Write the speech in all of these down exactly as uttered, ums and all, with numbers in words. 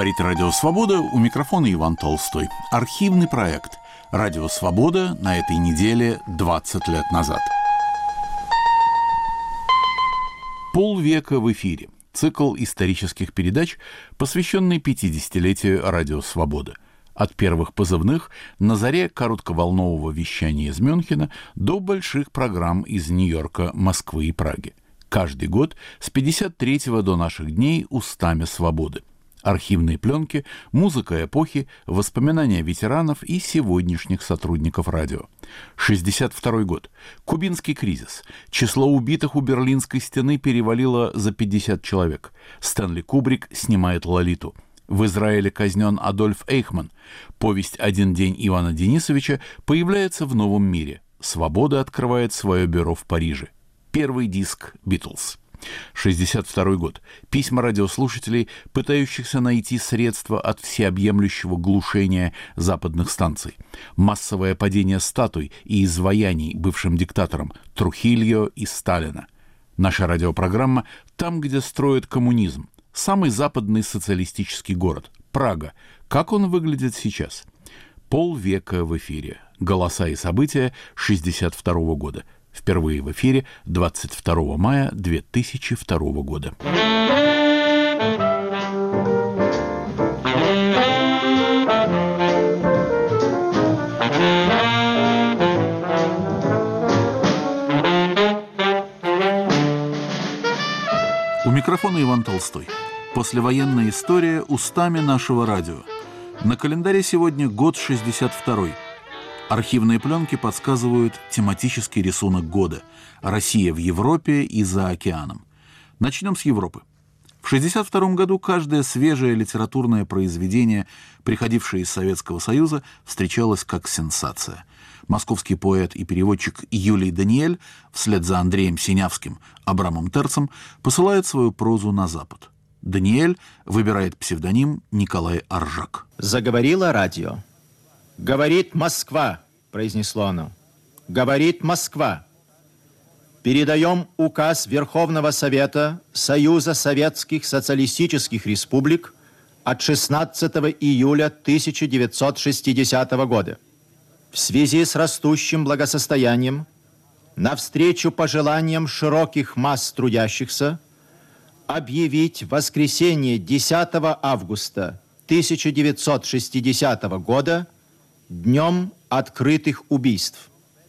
Говорит Радио Свобода, у микрофона Иван Толстой. Архивный проект «Радио Свобода» на этой неделе двадцать лет назад. Полвека в эфире. Цикл исторических передач, посвященный пятидесятилетию Радио Свобода. От первых позывных на заре коротковолнового вещания из Мюнхена до больших программ из Нью-Йорка, Москвы и Праги. Каждый год с пятьдесят третьего до наших дней устами свободы. Архивные пленки, музыка эпохи, воспоминания ветеранов и сегодняшних сотрудников радио. шестьдесят второй год. Кубинский кризис. Число убитых у Берлинской стены перевалило за пятьдесят человек. Стэнли Кубрик снимает «Лолиту». В Израиле казнен Адольф Эйхман. Повесть «Один день» Ивана Денисовича появляется в новом мире. «Свобода» открывает свое бюро в Париже. Первый диск «Битлз». шестьдесят второй год. Письма радиослушателей, пытающихся найти средства от всеобъемлющего глушения западных станций. Массовое падение статуй и изваяний бывшим диктаторам Трухильо и Сталина. Наша радиопрограмма «Там, где строят коммунизм». Самый западный социалистический город – Прага. Как он выглядит сейчас? Полвека в эфире. Голоса и события шестьдесят второго года. Впервые в эфире двадцать второго мая две тысячи второго года. У микрофона Иван Толстой. Послевоенная история устами нашего радио. На календаре сегодня год шестьдесят второй. Архивные пленки подсказывают тематический рисунок года. Россия в Европе и за океаном. Начнем с Европы. В шестьдесят втором году каждое свежее литературное произведение, приходившее из Советского Союза, встречалось как сенсация. Московский поэт и переводчик Юлий Даниэль вслед за Андреем Синявским, Абрамом Терцем посылает свою прозу на Запад. Даниэль выбирает псевдоним Николай Оржак. Заговорило радио. «Говорит Москва», — произнесло оно. «Говорит Москва. Передаем указ Верховного Совета Союза Советских Социалистических Республик от шестнадцатого июля тысяча девятьсот шестидесятого года. В связи с растущим благосостоянием, навстречу пожеланиям широких масс трудящихся, объявить воскресенье десятого августа тысяча девятьсот шестидесятого года Днем открытых убийств.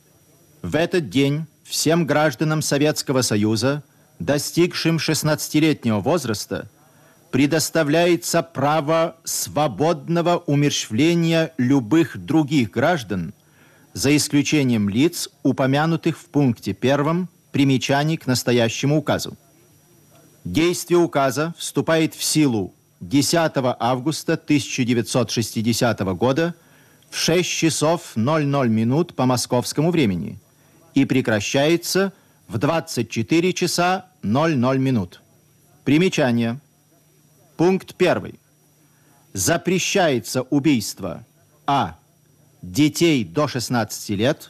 В этот день всем гражданам Советского Союза, достигшим шестнадцатилетнего возраста, предоставляется право свободного умерщвления любых других граждан, за исключением лиц, упомянутых в пункте первом примечаний к настоящему указу. Действие указа вступает в силу десятого августа тысяча девятьсот шестидесятого года в шесть часов ноль ноль минут по московскому времени и прекращается в двадцать четыре часа ноль ноль минут. Примечание. Пункт первый. Запрещается убийство а. детей до шестнадцати лет,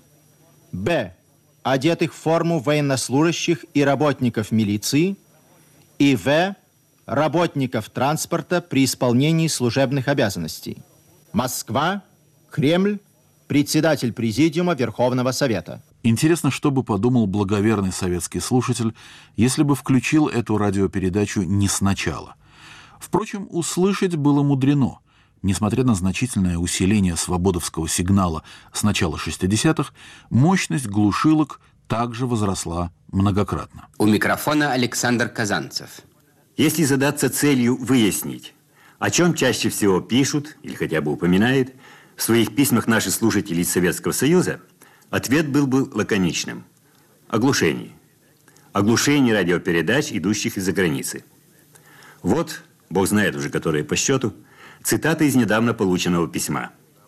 б. одетых в форму военнослужащих и работников милиции, и в. работников транспорта при исполнении служебных обязанностей. Москва, Кремль, председатель Президиума Верховного Совета. Интересно, что бы подумал благоверный советский слушатель, если бы включил эту радиопередачу не сначала. Впрочем, услышать было мудрено. Несмотря на значительное усиление свободовского сигнала с начала шестидесятых, мощность глушилок также возросла многократно. У микрофона Александр Казанцев. Если задаться целью выяснить, о чем чаще всего пишут или хотя бы упоминают в своих письмах наши слушатели из Советского Союза, ответ был бы лаконичным. Оглушение. Оглушение радиопередач, идущих из-за границы. Вот, бог знает уже которые по счету, цитата из недавно полученного письма.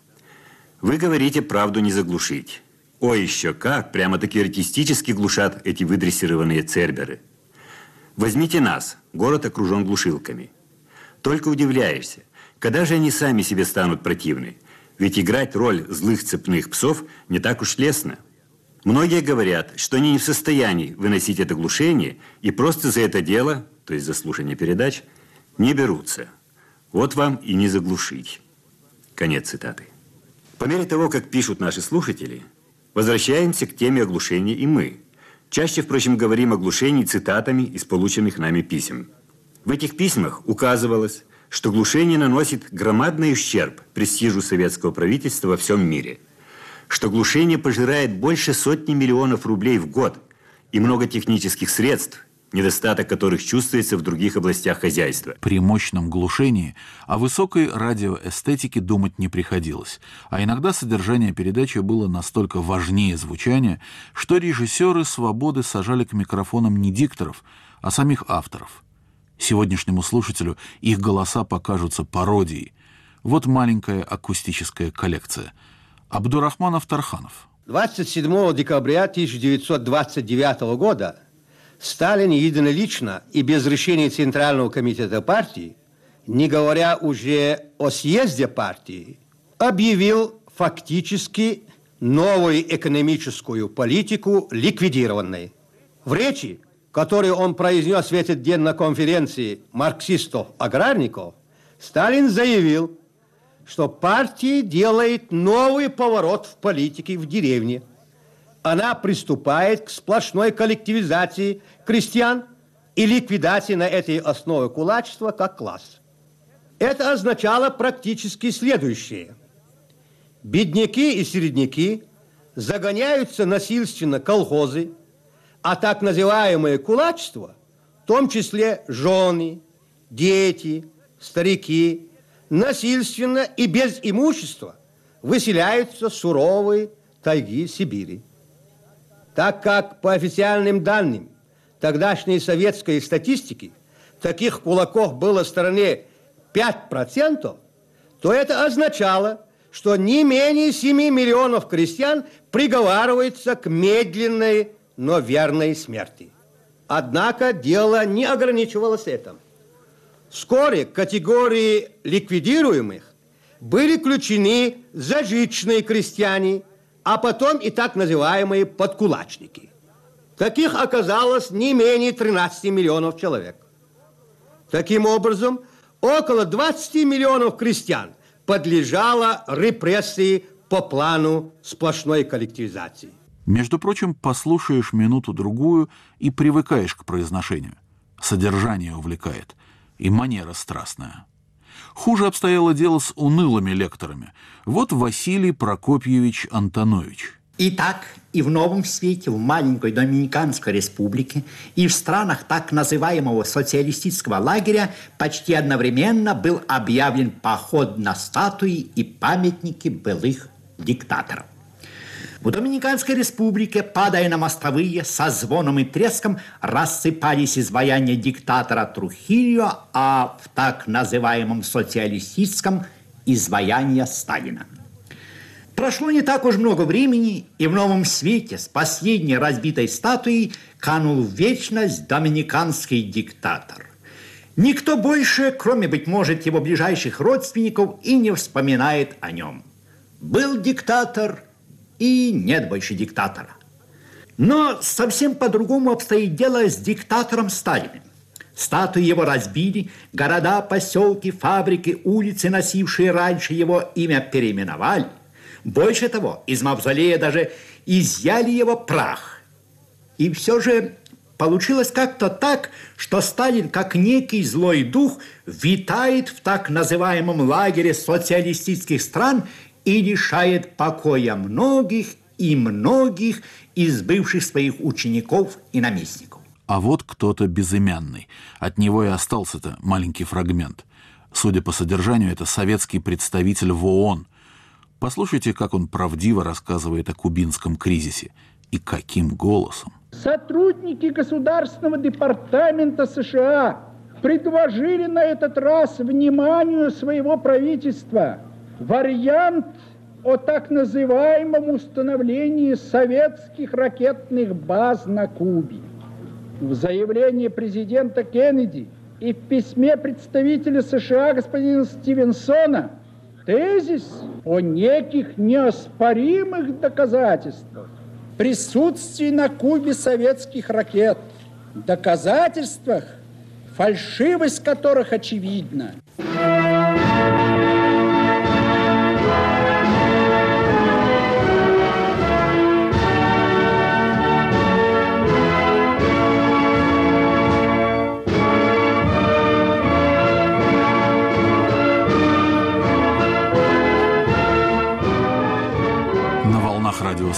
«Вы говорите, правду не заглушить. Ой, еще как, прямо-таки артистически глушат эти выдрессированные церберы. Возьмите нас, город окружен глушилками. Только удивляешься, когда же они сами себе станут противны? Ведь играть роль злых цепных псов не так уж лестно. Многие говорят, что они не в состоянии выносить это глушение и просто за это дело, то есть за слушание передач, не берутся. Вот вам и не заглушить. Конец цитаты. По мере того, как пишут наши слушатели, возвращаемся к теме оглушения и мы. Чаще, впрочем, говорим о глушении цитатами из полученных нами писем. В этих письмах указывалось, что глушение наносит громадный ущерб престижу советского правительства во всем мире, что глушение пожирает больше сотни миллионов рублей в год и много технических средств, недостаток которых чувствуется в других областях хозяйства. При мощном глушении о высокой радиоэстетике думать не приходилось, а иногда содержание передачи было настолько важнее звучания, что режиссеры «Свободы» сажали к микрофонам не дикторов, а самих авторов. Сегодняшнему слушателю их голоса покажутся пародией. Вот маленькая акустическая коллекция. Абдурахманов Тарханов. двадцать седьмого декабря тысяча девятьсот двадцать девятого года Сталин единолично и без решения Центрального комитета партии, не говоря уже о съезде партии, объявил фактически новую экономическую политику ликвидированной. В речи, которую он произнес в этот день на конференции марксистов-аграрников, Сталин заявил, что партия делает новый поворот в политике в деревне. Она приступает к сплошной коллективизации крестьян и ликвидации на этой основе кулачества как класс. Это означало практически следующее. Бедняки и середняки загоняются насильственно колхозы, а так называемое кулачество, в том числе жены, дети, старики, насильственно и без имущества выселяются в суровые тайги Сибири. Так как по официальным данным тогдашней советской статистики таких кулаков было в стране пять процентов, то это означало, что не менее семи миллионов крестьян приговариваются к медленной, но верной смерти. Однако дело не ограничивалось этим. Вскоре к категории ликвидируемых были включены зажиточные крестьяне, а потом и так называемые подкулачники. Таких оказалось не менее тринадцати миллионов человек. Таким образом, около двадцати миллионов крестьян подлежало репрессии по плану сплошной коллективизации. Между прочим, послушаешь минуту-другую и привыкаешь к произношению. Содержание увлекает, и манера страстная. Хуже обстояло дело с унылыми лекторами. Вот Василий Прокопьевич Антонович. Итак, и в Новом Свете, в маленькой Доминиканской республике, и в странах так называемого социалистического лагеря почти одновременно был объявлен поход на статуи и памятники былых диктаторов. В Доминиканской республике, падая на мостовые, со звоном и треском рассыпались изваяния диктатора Трухильо, а в так называемом социалистическом изваяния Сталина. Прошло не так уж много времени, и в Новом Свете с последней разбитой статуей канул в вечность доминиканский диктатор. Никто больше, кроме, быть может, его ближайших родственников, и не вспоминает о нем. Был диктатор, и нет больше диктатора. Но совсем по-другому обстоит дело с диктатором Сталиным. Статуи его разбили, города, поселки, фабрики, улицы, носившие раньше его имя, переименовали. Больше того, из мавзолея даже изъяли его прах. И все же получилось как-то так, что Сталин, как некий злой дух, витает в так называемом лагере социалистических стран и лишает покоя многих и многих из бывших своих учеников и наместников. А вот кто-то безымянный. От него и остался-то маленький фрагмент. Судя по содержанию, это советский представитель в ООН. Послушайте, как он правдиво рассказывает о кубинском кризисе. И каким голосом. Сотрудники Государственного департамента США предложили на этот раз вниманию своего правительства вариант о так называемом установлении советских ракетных баз на Кубе. В заявлении президента Кеннеди и в письме представителя США господина Стивенсона тезис о неких неоспоримых доказательствах присутствия на Кубе советских ракет, доказательствах, фальшивость которых очевидна.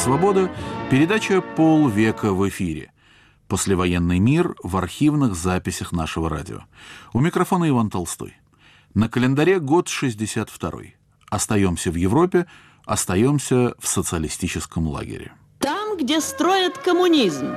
«Свобода» – передача «Полвека в эфире». Послевоенный мир в архивных записях нашего радио. У микрофона Иван Толстой. На календаре год шестьдесят второй. Остаемся в Европе, остаемся в социалистическом лагере. Там, где строят коммунизм.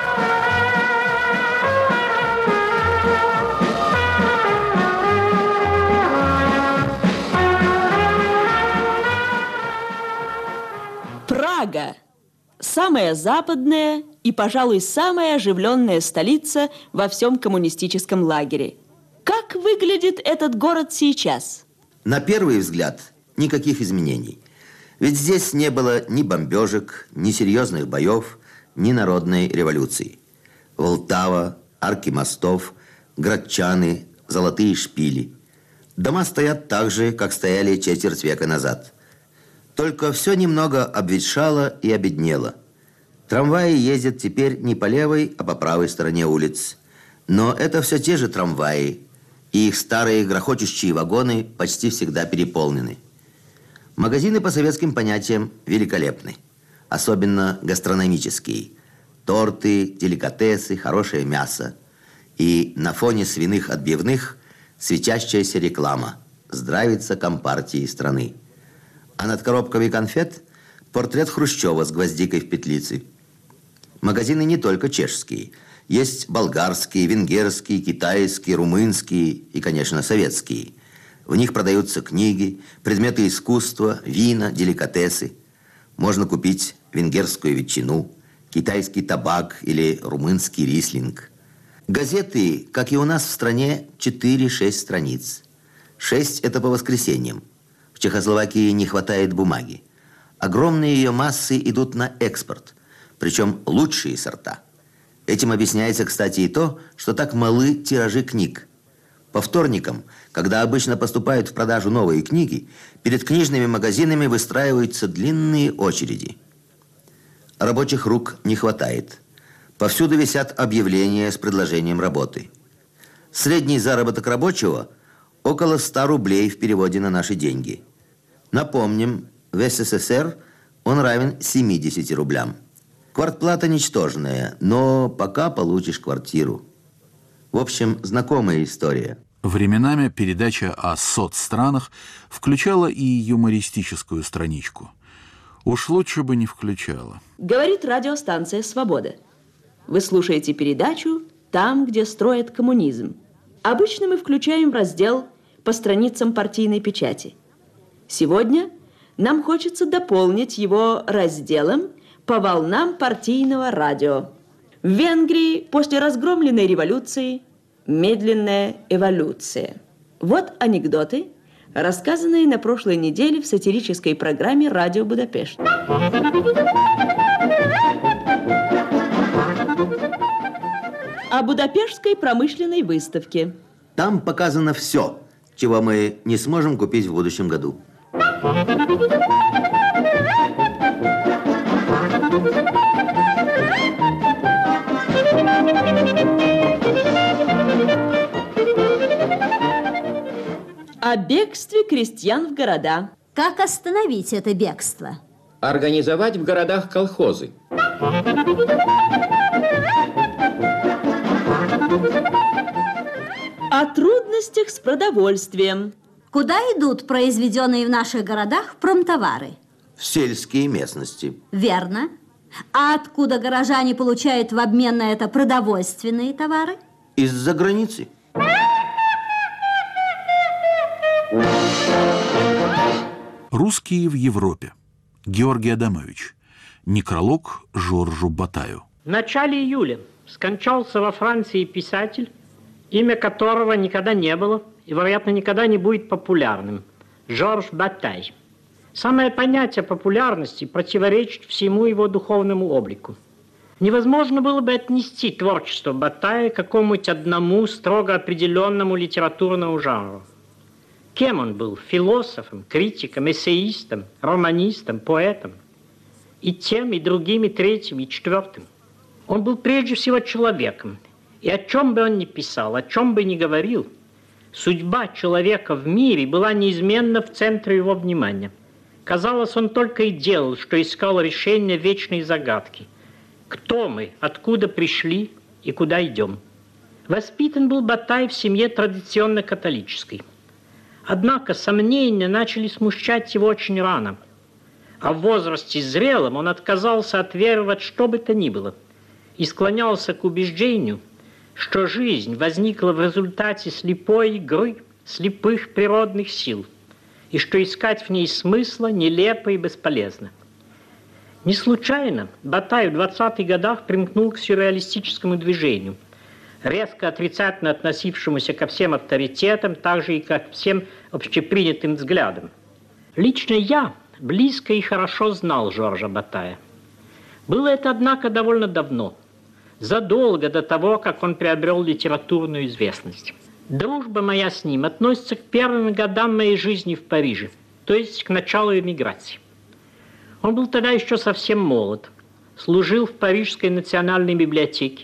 Прага – самая западная и, пожалуй, самая оживленная столица во всем коммунистическом лагере. Как выглядит этот город сейчас? На первый взгляд, никаких изменений. Ведь здесь не было ни бомбежек, ни серьезных боев, ни народной революции. Волтава, арки мостов, градчаны, золотые шпили. Дома стоят так же, как стояли четверть века назад. Только все немного обветшало и обеднело. Трамваи ездят теперь не по левой, а по правой стороне улиц. Но это все те же трамваи, и их старые грохочущие вагоны почти всегда переполнены. Магазины по советским понятиям великолепны, особенно гастрономические. Торты, деликатесы, хорошее мясо. И на фоне свиных отбивных светящаяся реклама «Здравица Компартии страны». А над коробками конфет портрет Хрущева с гвоздикой в петлице. Магазины не только чешские. Есть болгарские, венгерские, китайские, румынские и, конечно, советские. В них продаются книги, предметы искусства, вина, деликатесы. Можно купить венгерскую ветчину, китайский табак или румынский рислинг. Газеты, как и у нас в стране, четыре-шесть страниц. Шесть – это по воскресеньям. В Чехословакии не хватает бумаги. Огромные ее массы идут на экспорт, причем лучшие сорта. Этим объясняется, кстати, и то, что так малы тиражи книг. По вторникам, когда обычно поступают в продажу новые книги, перед книжными магазинами выстраиваются длинные очереди. Рабочих рук не хватает. Повсюду висят объявления с предложением работы. Средний заработок рабочего – около ста рублей в переводе на наши деньги. Напомним, в СССР он равен семидесяти рублям. Квартплата ничтожная, но пока получишь квартиру. В общем, знакомая история. Временами передача о соцстранах включала и юмористическую страничку. Уж лучше бы не включала. Говорит радиостанция «Свобода». Вы слушаете передачу «Там, где строят коммунизм». Обычно мы включаем раздел по страницам партийной печати. Сегодня нам хочется дополнить его разделом по волнам партийного радио. В Венгрии после разгромленной революции медленная эволюция. Вот анекдоты, рассказанные на прошлой неделе в сатирической программе «Радио Будапешт». О Будапештской промышленной выставке. Там показано все, чего мы не сможем купить в будущем году. О бегстве крестьян в города. Как остановить это бегство? Организовать в городах колхозы. О трудностях с продовольствием. Куда идут произведенные в наших городах промтовары? В сельские местности. Верно. А откуда горожане получают в обмен на это продовольственные товары? Из-за границы. Русские в Европе. Георгий Адамович. Некролог Жоржу Батаю. В начале июля скончался во Франции писатель, имя которого никогда не было и, вероятно, никогда не будет популярным. Жорж Батай. Самое понятие популярности противоречит всему его духовному облику. Невозможно было бы отнести творчество Батая к какому-нибудь одному строго определенному литературному жанру. Кем он был? Философом, критиком, эссеистом, романистом, поэтом. И тем, и другим, и третьим, и четвертым. Он был прежде всего человеком. И о чем бы он ни писал, о чем бы ни говорил, судьба человека в мире была неизменно в центре его внимания. Казалось, он только и делал, что искал решение вечной загадки. Кто мы, откуда пришли и куда идем? Воспитан был Батай в семье традиционно католической. Однако сомнения начали смущать его очень рано. А в возрасте зрелом он отказался от веры во что бы то ни было и склонялся к убеждению, что жизнь возникла в результате слепой игры слепых природных сил, и что искать в ней смысла нелепо и бесполезно. Не случайно Батай в двадцатых годах примкнул к сюрреалистическому движению, резко отрицательно относившемуся ко всем авторитетам, так же и ко всем общепринятым взглядам. Лично я близко и хорошо знал Жоржа Батая. Было это, однако, довольно давно, задолго до того, как он приобрел литературную известность. Дружба моя с ним относится к первым годам моей жизни в Париже, то есть к началу эмиграции. Он был тогда еще совсем молод, служил в Парижской национальной библиотеке,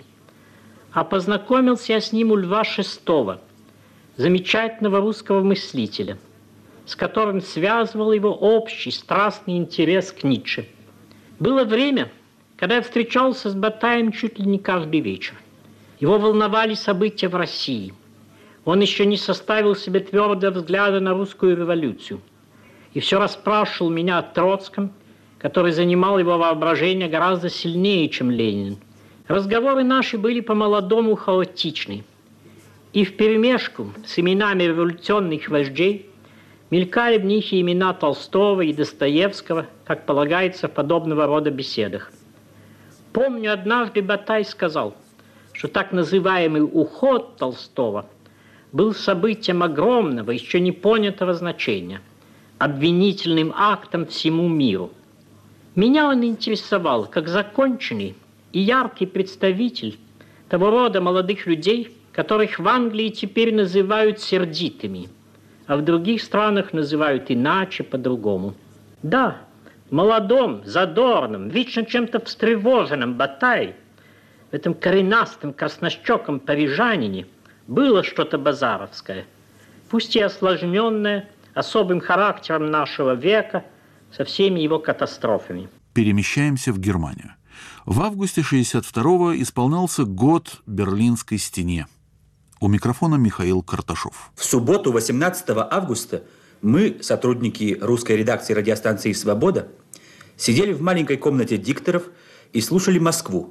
а познакомился я с ним у Льва Шестого, замечательного русского мыслителя, с которым связывал его общий страстный интерес к Ницше. Было время, когда я встречался с Батаем чуть ли не каждый вечер. Его волновали события в России. Он еще не составил себе твердого взгляда на русскую революцию и все расспрашивал меня о Троцком, который занимал его воображение гораздо сильнее, чем Ленин. Разговоры наши были по-молодому хаотичны, и вперемешку с именами революционных вождей мелькали в них и имена Толстого и Достоевского, как полагается в подобного рода беседах. Помню, однажды Батай сказал, что так называемый уход Толстого был событием огромного, еще не понятого значения, обвинительным актом всему миру. Меня он интересовал как законченный и яркий представитель того рода молодых людей, которых в Англии теперь называют сердитыми, а в других странах называют иначе, по-другому. Да, молодом, задорном, вечно чем-то встревоженном Батае, в этом коренастом, краснощеком парижанине, было что-то базаровское, пусть и осложненное особым характером нашего века со всеми его катастрофами. Перемещаемся в Германию. В августе шестьдесят второго исполнялся год Берлинской стене. У микрофона Михаил Карташов. В субботу, восемнадцатого августа, мы, сотрудники русской редакции радиостанции «Свобода», сидели в маленькой комнате дикторов и слушали Москву.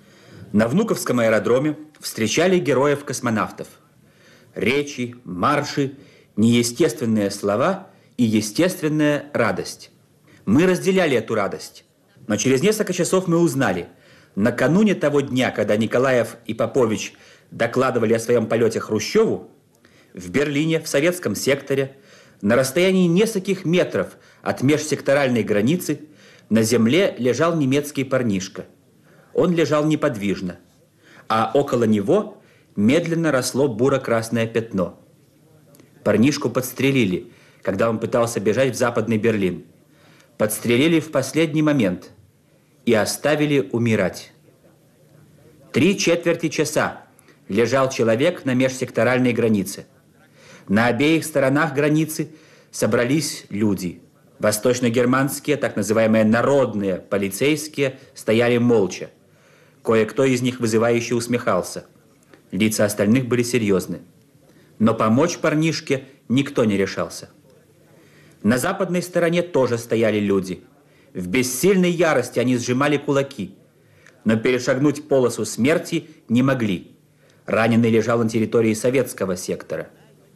На Внуковском аэродроме встречали героев-космонавтов. Речи, марши, неестественные слова и естественная радость. Мы разделяли эту радость. Но через несколько часов мы узнали, накануне того дня, когда Николаев и Попович докладывали о своем полете Хрущеву, в Берлине, в советском секторе, на расстоянии нескольких метров от межсекторальной границы, на земле лежал немецкий парнишка. Он лежал неподвижно, а около него медленно росло буро-красное пятно. Парнишку подстрелили, когда он пытался бежать в Западный Берлин. Подстрелили в последний момент и оставили умирать. Три четверти часа лежал человек на межсекторальной границе. На обеих сторонах границы собрались люди. Восточно-германские, так называемые народные полицейские, стояли молча. Кое-кто из них вызывающе усмехался. Лица остальных были серьезны. Но помочь парнишке никто не решался. На западной стороне тоже стояли люди. В бессильной ярости они сжимали кулаки, но перешагнуть полосу смерти не могли. Раненый лежал на территории советского сектора.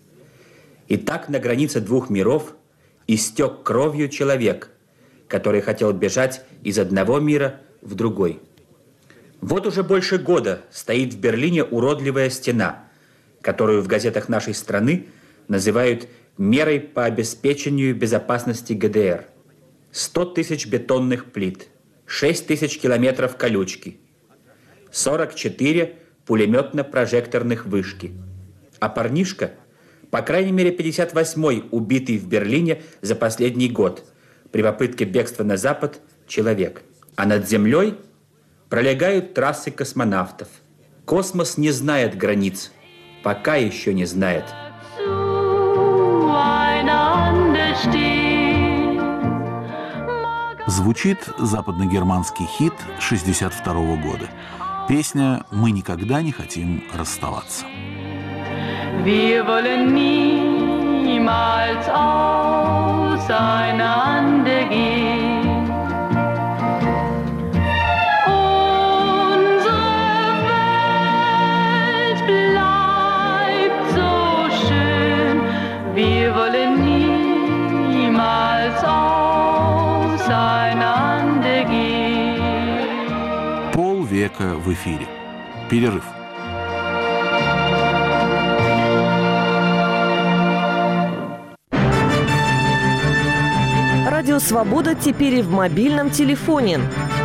И так на границе двух миров истек кровью человек, который хотел бежать из одного мира в другой. Вот уже больше года стоит в Берлине уродливая стена, которую в газетах нашей страны называют мерой по обеспечению безопасности ГДР. сто тысяч бетонных плит, шесть тысяч километров колючки, сорок четыре пулеметно-прожекторных вышки. А парнишка, по крайней мере пятьдесят восьмой убитый в Берлине за последний год при попытке бегства на запад человек. А над землей пролегают трассы космонавтов. Космос не знает границ, пока еще не знает. Звучит западногерманский хит шестьдесят второго года. Песня «Мы никогда не хотим расставаться». Wir wollen niemals auseinandergehen. Unsere Welt bleibt so schön. Wir wollen niemals auseinandergehen. Полвека в эфире. Перерыв. Радио «Свобода» теперь и в мобильном телефоне.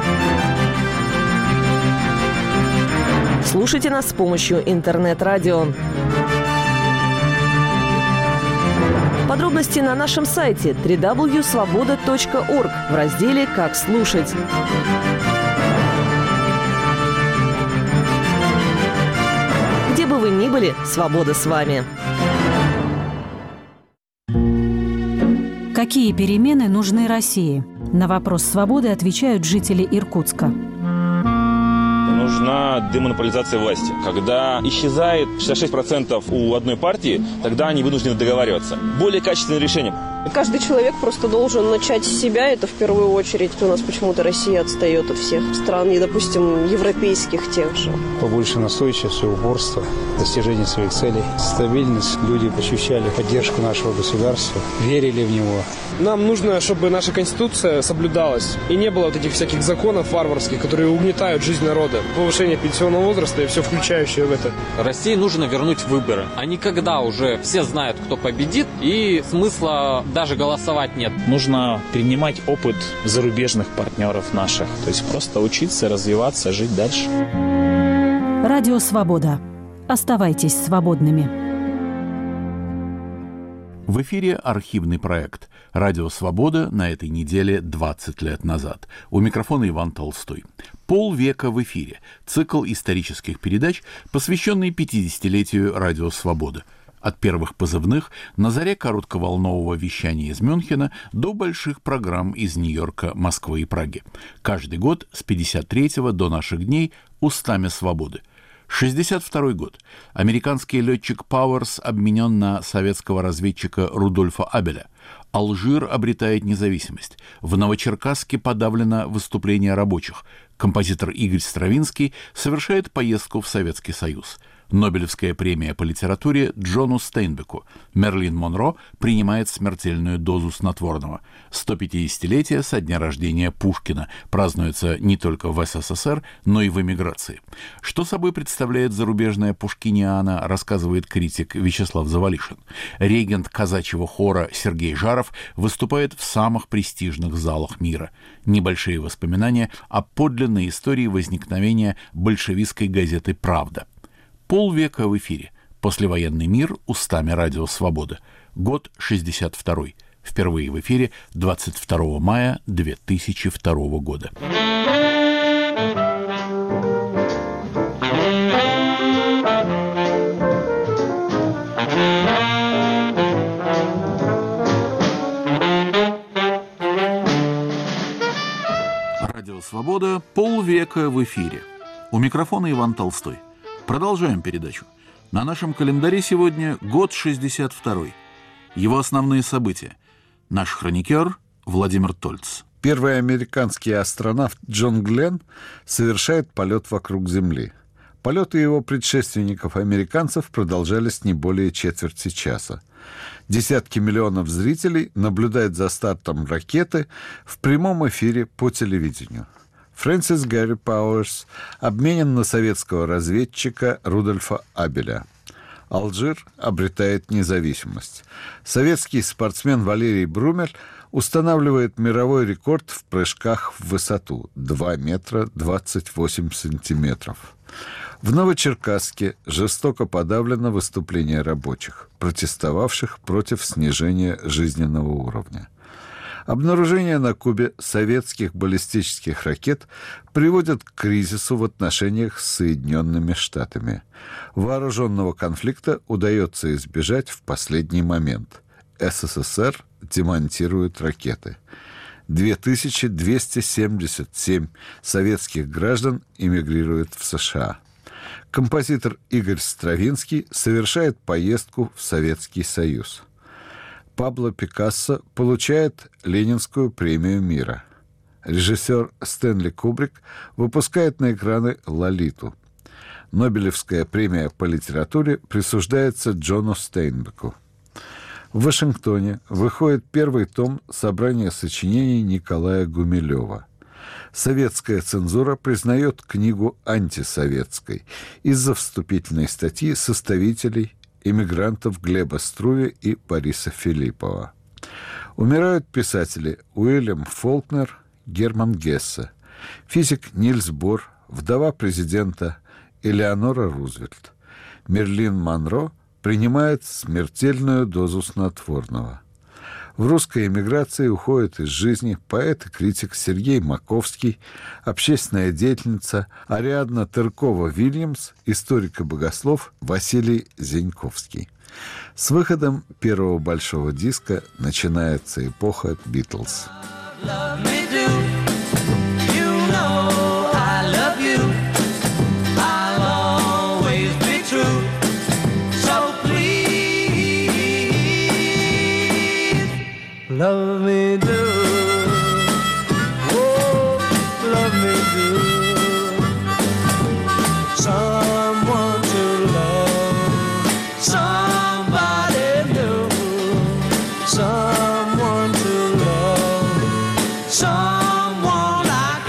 Слушайте нас с помощью интернет-радио. Подробности на нашем сайте дабл ю дабл ю дабл ю точка свобода точка орг в разделе «Как слушать». Где бы вы ни были, свобода с вами. Какие перемены нужны России? На вопрос «Свободы» отвечают жители Иркутска. Нужна демонополизация власти. Когда исчезает шестьдесят шесть процентов у одной партии, тогда они вынуждены договариваться. Более качественное решение. Каждый человек просто должен начать с себя, это в первую очередь. У нас почему-то Россия отстает от всех стран, и, допустим, европейских тех же. Побольше настойчивости, упорства, достижения своих целей, стабильность. Люди ощущали поддержку нашего государства, верили в него. Нам нужно, чтобы наша Конституция соблюдалась, и не было вот этих всяких законов варварских, которые угнетают жизнь народа. Повышение пенсионного возраста и все включающее в это. России нужно вернуть выборы. А не когда уже все знают, кто победит, и смысла даже голосовать нет. Нужно перенимать опыт зарубежных партнеров наших. То есть просто учиться, развиваться, жить дальше. Радио «Свобода». Оставайтесь свободными. В эфире архивный проект «Радио Свобода» на этой неделе двадцать лет назад. У микрофона Иван Толстой. Полвека в эфире. Цикл исторических передач, посвященный пятидесятилетию «Радио Свобода». От первых позывных на заре коротковолнового вещания из Мюнхена до больших программ из Нью-Йорка, Москвы и Праги. Каждый год с пятьдесят третьего до наших дней устами свободы. шестьдесят второй год. Американский летчик Пауэрс обменен на советского разведчика Рудольфа Абеля. Алжир обретает независимость. В Новочеркасске подавлено выступление рабочих. Композитор Игорь Стравинский совершает поездку в Советский Союз. Нобелевская премия по литературе Джону Стейнбеку. Мерлин Монро принимает смертельную дозу снотворного. сто пятидесятилетие со дня рождения Пушкина празднуется не только в СССР, но и в эмиграции. Что собой представляет зарубежная пушкиниана, рассказывает критик Вячеслав Завалишин. Регент казачьего хора Сергей Жаров выступает в самых престижных залах мира. Небольшие воспоминания о подлинной истории возникновения большевистской газеты «Правда». Полвека в эфире. Послевоенный мир устами Радио Свобода. Год шестьдесят второй. Впервые в эфире двадцать второго мая две тысячи второго года. Радио Свобода. Полвека в эфире. У микрофона Иван Толстой. Продолжаем передачу. На нашем календаре сегодня год шестьдесят второй. Его основные события. Наш хроникер Владимир Тольц. Первый американский астронавт Джон Гленн совершает полет вокруг Земли. Полеты его предшественников-американцев продолжались не более четверти часа. Десятки миллионов зрителей наблюдают за стартом ракеты в прямом эфире по телевидению. Фрэнсис Гарри Пауэрс обменен на советского разведчика Рудольфа Абеля. Алжир обретает независимость. Советский спортсмен Валерий Брумель устанавливает мировой рекорд в прыжках в высоту – два метра двадцать восемь сантиметров. В Новочеркасске жестоко подавлено выступление рабочих, протестовавших против снижения жизненного уровня. Обнаружение на Кубе советских баллистических ракет приводит к кризису в отношениях с Соединенными Штатами. Вооруженного конфликта удается избежать в последний момент. СССР демонтирует ракеты. две тысячи двести семьдесят семь советских граждан эмигрируют в США. Композитор Игорь Стравинский совершает поездку в Советский Союз. Пабло Пикассо получает Ленинскую премию мира. Режиссер Стэнли Кубрик выпускает на экраны «Лолиту». Нобелевская премия по литературе присуждается Джону Стейнбеку. В Вашингтоне выходит первый том собрания сочинений Николая Гумилева. Советская цензура признает книгу антисоветской из-за вступительной статьи составителей эмигрантов Глеба Струве и Бориса Филиппова. Умирают писатели Уильям Фолкнер, Герман Гессе, физик Нильс Бор, вдова президента Элеонора Рузвельт. Мерлин Монро принимает смертельную дозу снотворного. В русской эмиграции уходит из жизни поэт и критик Сергей Маковский, общественная деятельница Ариадна Тыркова-Вильямс, историк и богослов Василий Зеньковский. С выходом первого большого диска начинается эпоха «Битлз». Love me do, oh, love me do. Someone to love, somebody new. Someone to love, someone like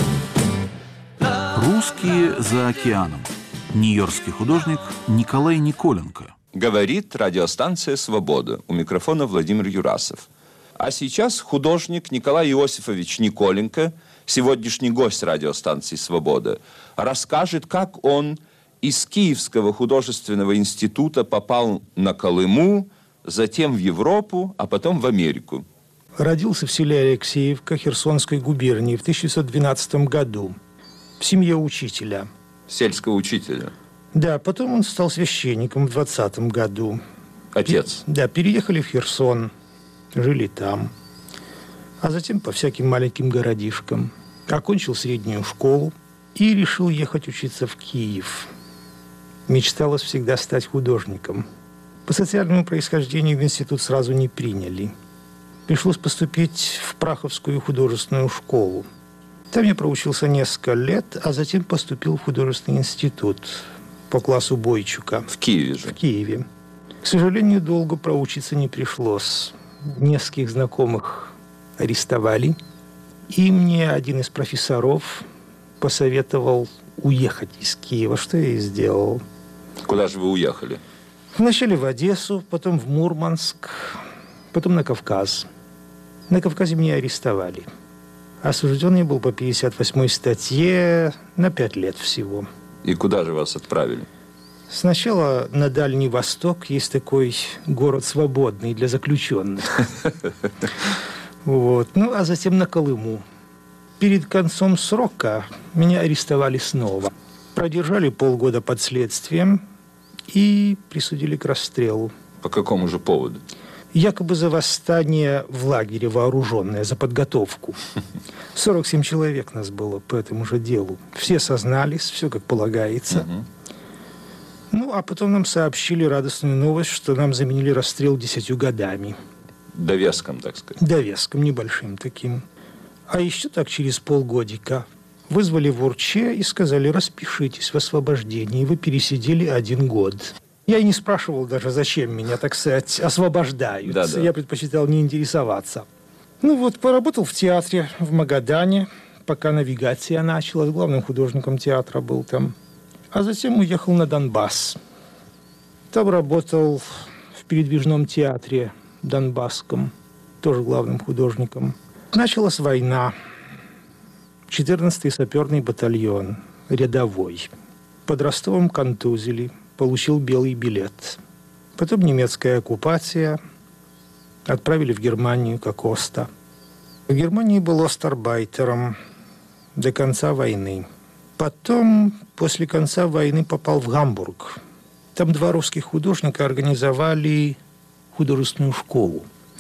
you. Русские за океаном. Нью-йоркский художник Николай Николенко. Говорит радиостанция «Свобода». У микрофона Владимир Юрасов. А сейчас художник Николай Иосифович Николенко, сегодняшний гость радиостанции «Свобода», расскажет, как он из Киевского художественного института попал на Колыму, затем в Европу, а потом в Америку. Родился в селе Алексеевка Херсонской губернии в тысяча девятьсот двенадцатом году в семье учителя. Сельского учителя? Да, потом он стал священником в двадцатом году. Отец? Пер... Да, переехали в Херсон. Жили там, а затем по всяким маленьким городишкам. Окончил среднюю школу и решил ехать учиться в Киев. Мечталось всегда стать художником. По социальному происхождению в институт сразу не приняли. Пришлось поступить в Праховскую художественную школу. Там я проучился несколько лет, а затем поступил в художественный институт по классу Бойчука. В Киеве же? В Киеве. К сожалению, долго проучиться не пришлось. Нескольких знакомых арестовали, и мне один из профессоров посоветовал уехать из Киева, что я и сделал. Куда же вы уехали? Вначале в Одессу, потом в Мурманск, потом на Кавказ. На Кавказе меня арестовали. Осужден я был по пятьдесят восьмой статье на пять лет всего. И куда же вас отправили? Сначала на Дальний Восток, есть такой город свободный для заключенных. Вот. Ну, а затем на Колыму. Перед концом срока меня арестовали снова. Продержали полгода под следствием и присудили к расстрелу. По какому же поводу? Якобы за восстание в лагере вооруженное, за подготовку. сорок семь человек нас было по этому же делу. Все сознались, все как полагается. Угу. Ну, а потом нам сообщили радостную новость, что нам заменили расстрел десятью годами. Довеском, так сказать. Довеском, небольшим таким. А еще так через полгодика вызвали в Урче и сказали: распишитесь в освобождении. Вы пересидели один год. Я и не спрашивал даже, зачем меня, так сказать, освобождают. Да, да. Я предпочитал не интересоваться. Ну вот, поработал в театре в Магадане, пока навигация началась. Главным художником театра был там. А затем уехал на Донбасс. Там работал в передвижном театре Донбасском, тоже главным художником. Началась война. четырнадцатый саперный батальон, рядовой. Под Ростовом контузили, получил белый билет. Потом немецкая оккупация. Отправили в Германию как оста. В Германии был остарбайтером до конца войны. Потом, после конца войны, попал в Гамбург. Там два русских художника организовали художественную школу.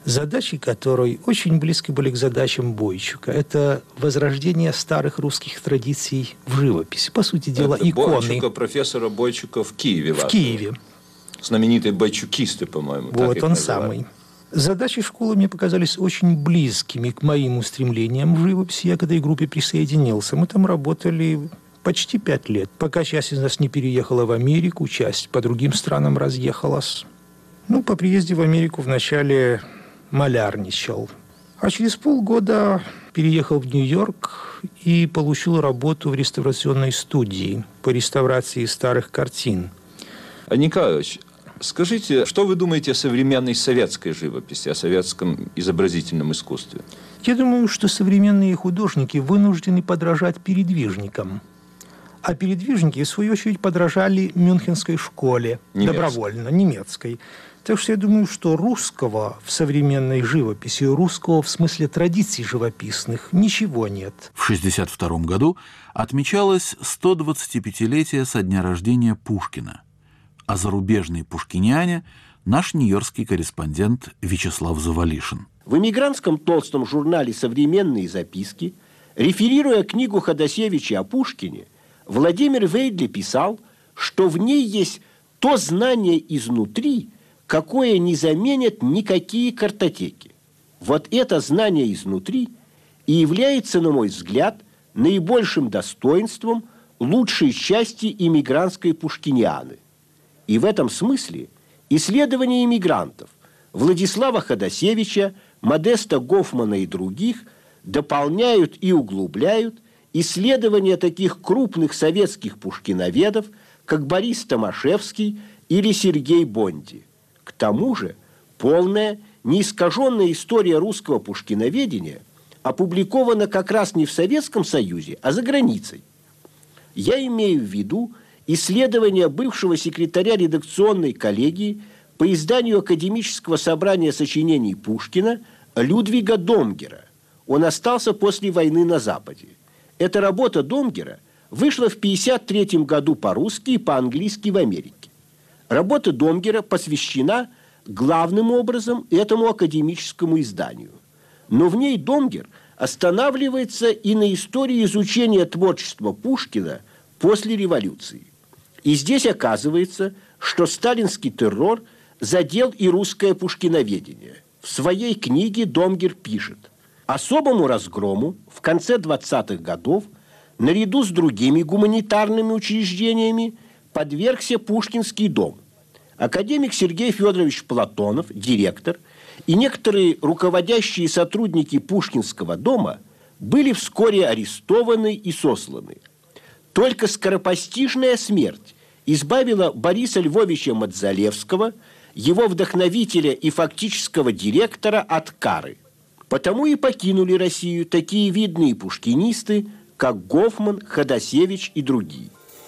задачи которой очень близко были к задачам Бойчука. Это возрождение старых русских традиций в живописи. По сути дела, это иконы. Бойчука, профессора Бойчука в Киеве. В вашего. Киеве. Знаменитые бойчукисты, по-моему. Вот он самый. Задачи школы мне показались очень близкими к моим устремлениям в живописи. Я к этой группе присоединился. Мы там работали почти пять лет, пока часть из нас не переехала в Америку, часть по другим странам разъехалась. Ну, по приезде в Америку вначале малярничал. А через полгода переехал в Нью-Йорк и получил работу в реставрационной студии по реставрации старых картин. А, Николаевич, скажите, что вы думаете о современной советской живописи, о советском изобразительном искусстве? Я думаю, что современные художники вынуждены подражать передвижникам. А передвижники, в свою очередь, подражали Мюнхенской школе, Немецкой. добровольно, немецкой. Так что я думаю, что русского в современной живописи, русского в смысле традиций живописных, ничего нет. В шестьдесят втором году отмечалось сто двадцатипятилетие со дня рождения Пушкина. А зарубежный пушкиняне – наш нью-йоркский корреспондент Вячеслав Завалишин. В эмигрантском толстом журнале «Современные записки», реферируя книгу Ходосевича о Пушкине, Владимир Вейдли писал, что в ней есть то знание изнутри, какое не заменят никакие картотеки. Вот это знание изнутри и является, на мой взгляд, наибольшим достоинством лучшей части иммигрантской пушкинианы. И в этом смысле исследования иммигрантов Владислава Ходосевича, Модеста Гофмана и других дополняют и углубляют исследования таких крупных советских пушкиноведов, как Борис Томашевский или Сергей Бонди. К тому же полная, неискаженная история русского пушкиноведения опубликована как раз не в Советском Союзе, а за границей. Я имею в виду исследования бывшего секретаря редакционной коллегии по изданию Академического собрания сочинений Пушкина Людвига Домгера. Он остался после войны на Западе. Эта работа Домгера вышла в пятьдесят третьем году по-русски и по-английски в Америке. Работа Домгера посвящена главным образом этому академическому изданию. Но в ней Домгер останавливается и на истории изучения творчества Пушкина после революции. И здесь оказывается, что сталинский террор задел и русское пушкиноведение. В своей книге Домгер пишет: особому разгрому в конце двадцатых годов наряду с другими гуманитарными учреждениями подвергся Пушкинский дом. Академик Сергей Федорович Платонов, директор, и некоторые руководящие сотрудники Пушкинского дома были вскоре арестованы и сосланы. Только скоропостижная смерть избавила Бориса Львовича Мадзалевского, его вдохновителя и фактического директора, от кары. Потому и покинули Россию такие видные пушкинисты, как Гофман, Ходосевич и другие.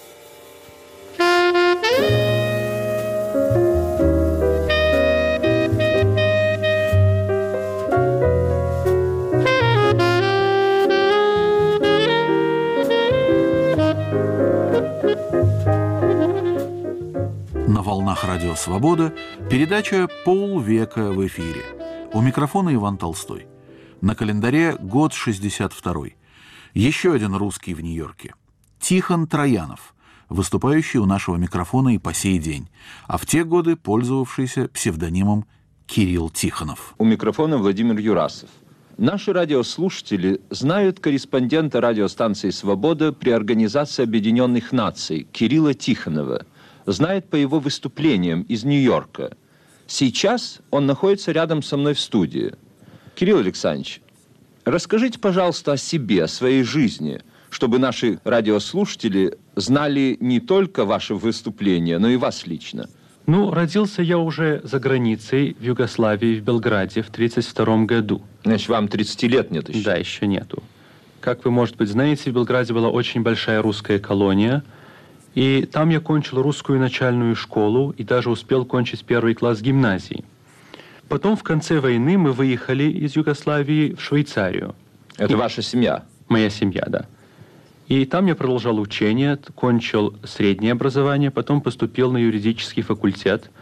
На волнах Радио Свобода передача «Полвека в эфире». У микрофона Иван Толстой. На календаре год шестьдесят второй. Еще один русский в Нью-Йорке. Тихон Троянов, выступающий у нашего микрофона и по сей день, а в те годы пользовавшийся псевдонимом Кирилл Тихонов. У микрофона Владимир Юрасов. Наши радиослушатели знают корреспондента радиостанции «Свобода» при Организации Объединенных Наций Кирилла Тихонова. Знает по его выступлениям из Нью-Йорка. Сейчас он находится рядом со мной в студии. Кирилл Александрович, расскажите, пожалуйста, о себе, о своей жизни, чтобы наши радиослушатели знали не только ваше выступление, но и вас лично. Ну, родился я уже за границей, в Югославии, в Белграде, в тридцать втором году. Значит, вам тридцати лет нет еще? Да, еще нету. Как вы, может быть, знаете, в Белграде была очень большая русская колония, и там я кончил русскую начальную школу и даже успел кончить первый класс гимназии. Потом в конце войны мы выехали из Югославии в Швейцарию. Это и... ваша семья? Моя семья, да. И там я продолжал учение, кончил среднее образование, потом поступил на юридический факультет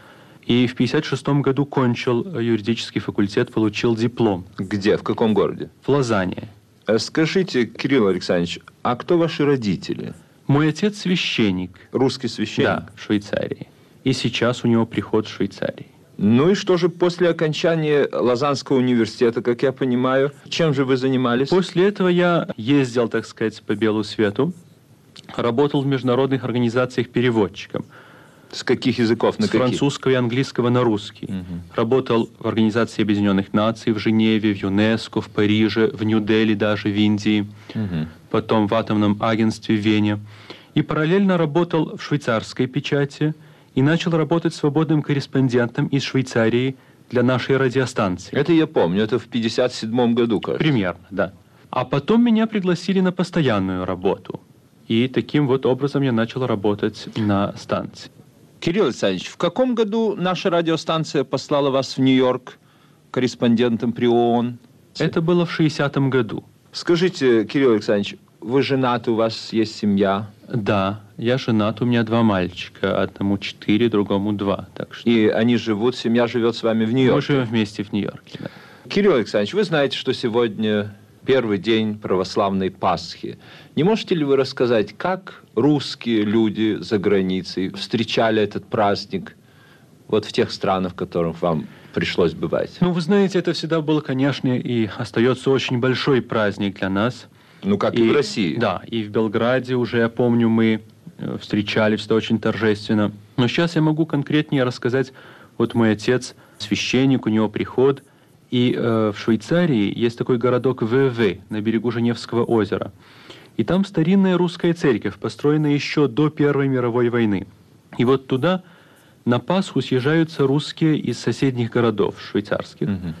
И в пятьдесят шестом году кончил юридический факультет, получил диплом. Где? В каком городе? В Лозанне. Скажите, Кирилл Александрович, а кто ваши родители? Мой отец священник. Русский священник? Да, в Швейцарии. И сейчас у него приход в Швейцарии. Ну и что же после окончания Лозаннского университета, как я понимаю, чем же вы занимались? После этого я ездил, так сказать, по белу свету, работал в международных организациях переводчиком. С каких языков на С каких? французского и английского на русский. Угу. Работал в Организации Объединенных Наций в Женеве, в ЮНЕСКО, в Париже, в Нью-Дели, даже в Индии. Угу. Потом в атомном агентстве в Вене. И параллельно работал в швейцарской печати и начал работать свободным корреспондентом из Швейцарии для нашей радиостанции. Это я помню, это в пятьдесят седьмом году, кажется. Примерно, да. А потом меня пригласили на постоянную работу. И таким вот образом я начал работать на станции. Кирилл Александрович, в каком году наша радиостанция послала вас в Нью-Йорк корреспондентом при ООН? Это было в шестидесятом году. Скажите, Кирилл Александрович, вы женаты, у вас есть семья? Да, я женат, у меня два мальчика, одному четыре, другому два. Так что... И они живут, семья живет с вами в Нью-Йорке? Мы живем вместе в Нью-Йорке, да. Кирилл Александрович, вы знаете, что сегодня первый день православной Пасхи. Не можете ли вы рассказать, как русские люди за границей встречали этот праздник вот в тех странах, в которых вам пришлось бывать? Ну, вы знаете, это всегда был, конечно, и остается очень большой праздник для нас. Ну, как и, и в России. Да, и в Белграде уже, я помню, мы встречали всегда очень торжественно. Но сейчас я могу конкретнее рассказать. Вот мой отец священник, у него приход. И э, в Швейцарии есть такой городок Веве на берегу Женевского озера. И там старинная русская церковь, построенная еще до Первой мировой войны. И вот туда на Пасху съезжаются русские из соседних городов швейцарских. Угу.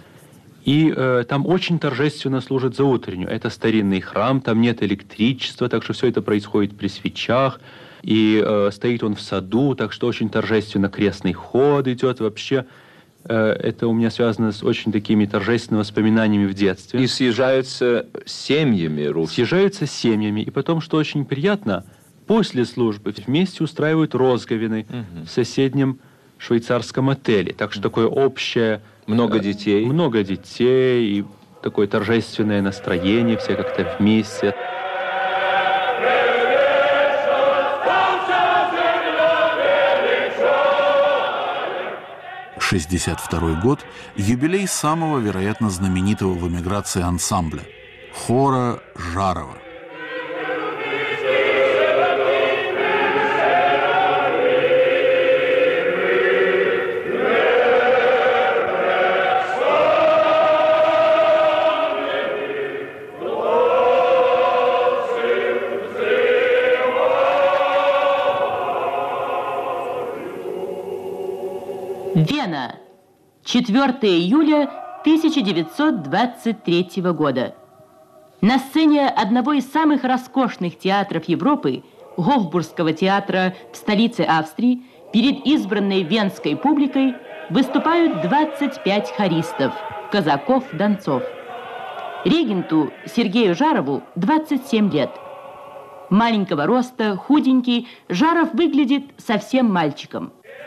И э, там очень торжественно служат за утреннюю. Это старинный храм, там нет электричества, так что все это происходит при свечах. И э, стоит он в саду, так что очень торжественно крестный ход идет вообще. Это у меня связано с очень такими торжественными воспоминаниями в детстве. И съезжаются семьями русских? Съезжаются семьями. И потом, что очень приятно, после службы вместе устраивают розговины угу. в соседнем швейцарском отеле. Так что такое общее... Много детей? Много детей, и такое торжественное настроение, все как-то вместе. шестьдесят второй год – юбилей самого, вероятно, знаменитого в эмиграции ансамбля – хора Жарова. Вена. четвёртого июля тысяча девятьсот двадцать третьего года. На сцене одного из самых роскошных театров Европы, Гофбургского театра в столице Австрии, перед избранной венской публикой выступают двадцать пять хористов, казаков-донцов. Регенту Сергею Жарову двадцать семь лет. Маленького роста, худенький, Жаров выглядит совсем мальчиком.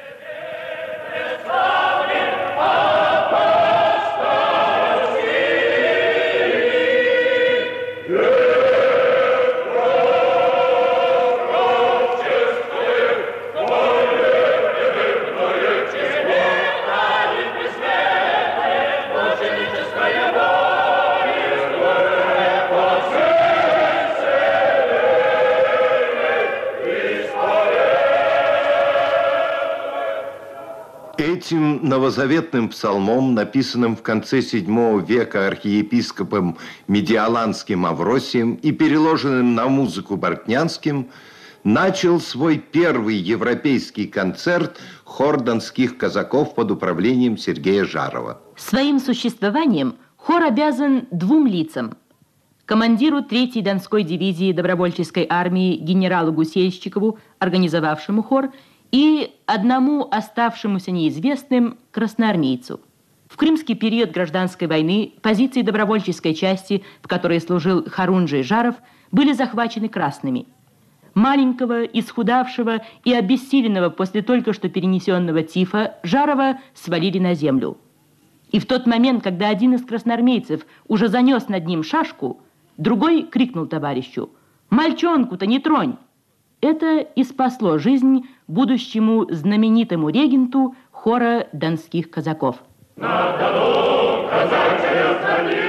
Этим новозаветным псалмом, написанным в конце седьмого века архиепископом Медиаланским Авросием и переложенным на музыку Бортнянским, начал свой первый европейский концерт хор донских казаков под управлением Сергея Жарова. Своим существованием хор обязан двум лицам. Командиру третьей Донской дивизии добровольческой армии генералу Гусельщикову, организовавшему хор, и одному оставшемуся неизвестным красноармейцу. В крымский период гражданской войны позиции добровольческой части, в которой служил Харунжий Жаров, были захвачены красными. Маленького, исхудавшего и обессиленного после только что перенесенного тифа Жарова свалили на землю. И в тот момент, когда один из красноармейцев уже занес над ним шашку, другой крикнул товарищу: «Мальчонку-то не тронь!» Это и спасло жизнь будущему знаменитому регенту хора донских казаков. На Дону казачья столица,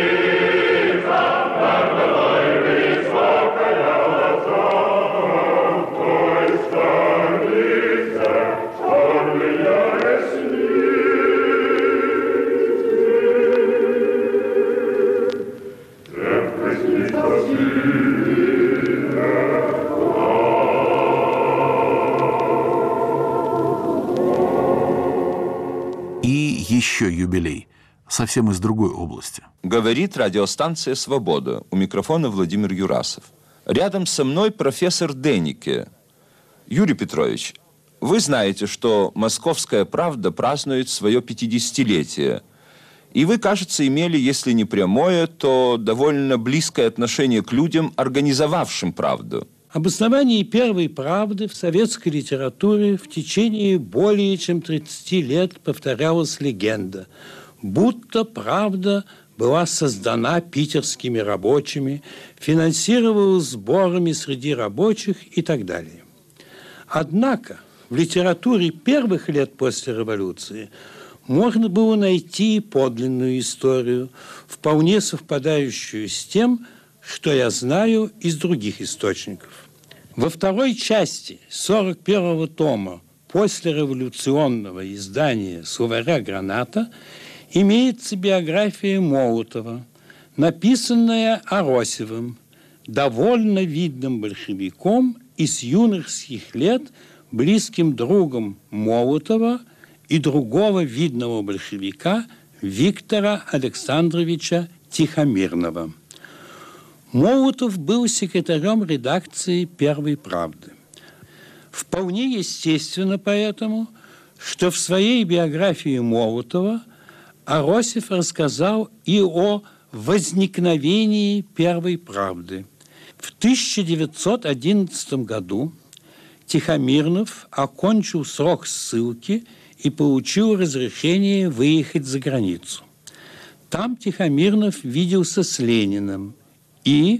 над головой высокая лоза, в той столице черные ресницы. Крепко снится синяя И еще юбилей, совсем из другой области. Говорит радиостанция «Свобода». У микрофона Владимир Юрасов. Рядом со мной профессор Деннике. Юрий Петрович, вы знаете, что «Московская правда» празднует свое пятидесятилетие. И вы, кажется, имели, если не прямое, то довольно близкое отношение к людям, организовавшим «Правду». Об основании первой правды в советской литературе в течение более чем тридцати лет повторялась легенда, будто правда была создана питерскими рабочими, финансировалась сборами среди рабочих и так далее. Однако в литературе первых лет после революции можно было найти подлинную историю, вполне совпадающую с тем, что я знаю из других источников. Во второй части сорок первого тома послереволюционного издания «Суваря Граната» имеется биография Молотова, написанная Аросевым, довольно видным большевиком и с юношеских лет близким другом Молотова и другого видного большевика Виктора Александровича Тихомирного. Молотов был секретарем редакции «Первой правды». Вполне естественно поэтому, что в своей биографии Молотова Аросев рассказал и о возникновении «Первой правды». В тысяча девятьсот одиннадцатом году Тихомирнов окончил срок ссылки и получил разрешение выехать за границу. Там Тихомиров виделся с Лениным и,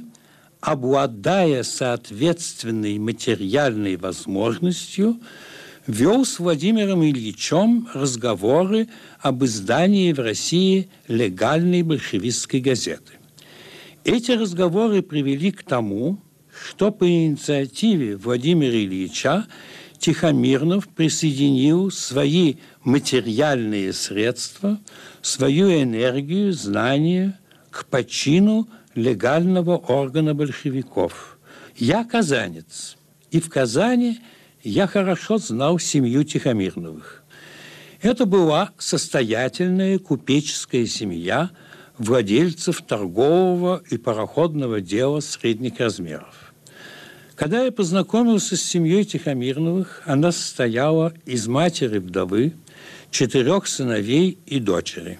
обладая соответственной материальной возможностью, вел с Владимиром Ильичем разговоры об издании в России легальной большевистской газеты. Эти разговоры привели к тому, что по инициативе Владимира Ильича Тихомиров присоединил свои материальные средства, свою энергию, знания к почину легального органа большевиков. Я казанец, и в Казани я хорошо знал семью Тихомировых. Это была состоятельная купеческая семья владельцев торгового и пароходного дела средних размеров. Когда я познакомился с семьей Тихомировых, она состояла из матери-вдовы, четырех сыновей и дочери.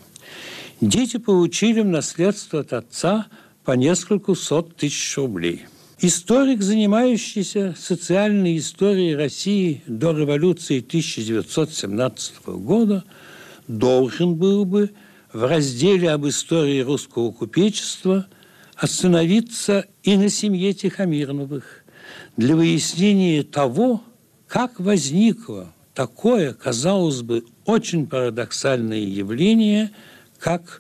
Дети получили в наследство от отца по несколько сот тысяч рублей. Историк, занимающийся социальной историей России до революции тысяча девятьсот семнадцатого года, должен был бы в разделе об истории русского купечества остановиться и на семье Тихомировых для выяснения того, как возникло такое, казалось бы, очень парадоксальное явление, как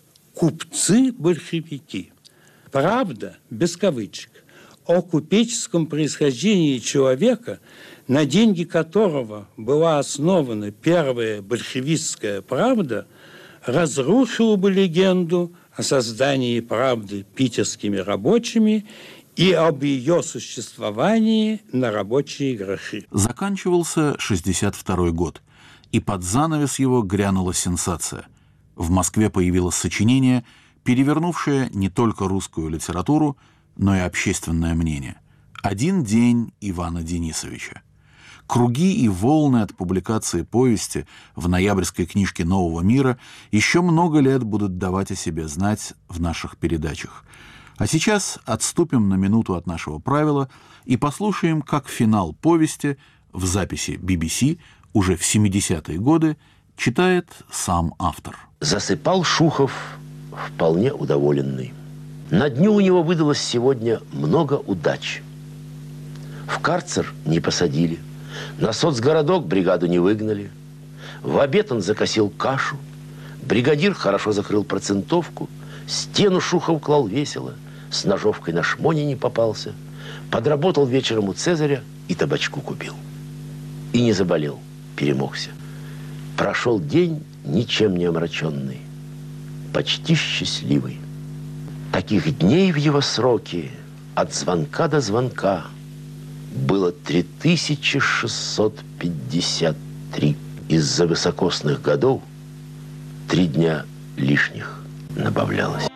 купцы-большевики. Правда, без кавычек, о купеческом происхождении человека, на деньги которого была основана первая большевистская правда, разрушила бы легенду о создании правды питерскими рабочими и об ее существовании на рабочие гроши. Заканчивался шестьдесят второй год, и под занавес его грянула сенсация. В Москве появилось сочинение, перевернувшее не только русскую литературу, но и общественное мнение. «Один день Ивана Денисовича». Круги и волны от публикации повести в ноябрьской книжке «Нового мира» еще много лет будут давать о себе знать в наших передачах. А сейчас отступим на минуту от нашего правила и послушаем, как финал повести в записи би би си уже в семидесятые годы читает сам автор. Засыпал Шухов вполне удоволенный. На дню у него выдалось сегодня много удач. В карцер не посадили, на соцгородок бригаду не выгнали. В обед он закосил кашу, бригадир хорошо закрыл процентовку, стену Шухов клал весело, с ножовкой на шмоне не попался, подработал вечером у Цезаря и табачку купил. И не заболел, перемогся. Прошел день ничем не омраченный, почти счастливый. Таких дней в его сроке от звонка до звонка было три тысячи шестьсот пятьдесят три. Из-за высокосных годов три дня лишних набавлялось.